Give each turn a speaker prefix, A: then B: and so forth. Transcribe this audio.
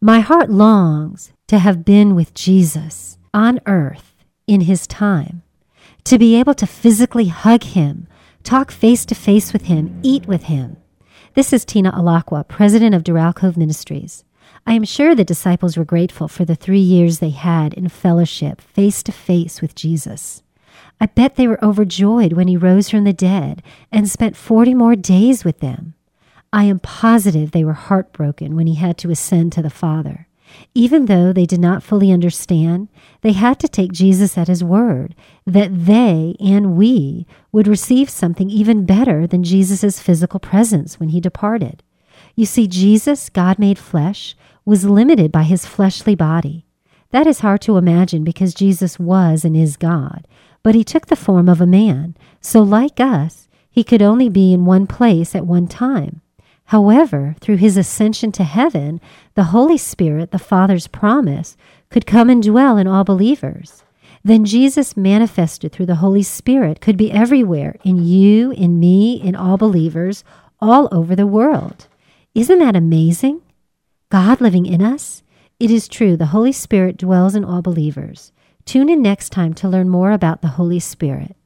A: My heart longs to have been with Jesus on earth in his time, to be able to physically hug him, talk face to face with him, eat with him. This is Tina Alakwa, president of Doral Cove Ministries. I am sure the disciples were grateful for the 3 years they had in fellowship face to face with Jesus. I bet they were overjoyed when he rose from the dead and spent 40 more days with them. I am positive they were heartbroken when he had to ascend to the Father. Even though they did not fully understand, they had to take Jesus at his word that they and we would receive something even better than Jesus' physical presence when he departed. You see, Jesus, God made flesh, was limited by his fleshly body. That is hard to imagine because Jesus was and is God, but he took the form of a man. So like us, he could only be in one place at one time. However, through his ascension to heaven, the Holy Spirit, the Father's promise, could come and dwell in all believers. Then Jesus, manifested through the Holy Spirit, could be everywhere, in you, in me, in all believers, all over the world. Isn't that amazing? God living in us? It is true, the Holy Spirit dwells in all believers. Tune in next time to learn more about the Holy Spirit.